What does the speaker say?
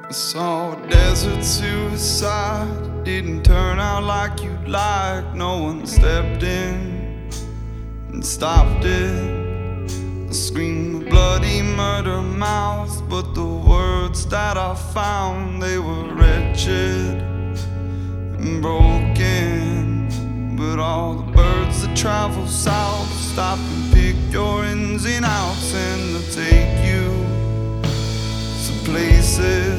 I saw a desert suicide. Didn't turn out like you'd like. No one stepped in and stopped it. A scream of bloody murder mouths, but the words that I found, they were wretched and broken. But all the birds that travel south stop and pick your ins and outs, and they'll take you some places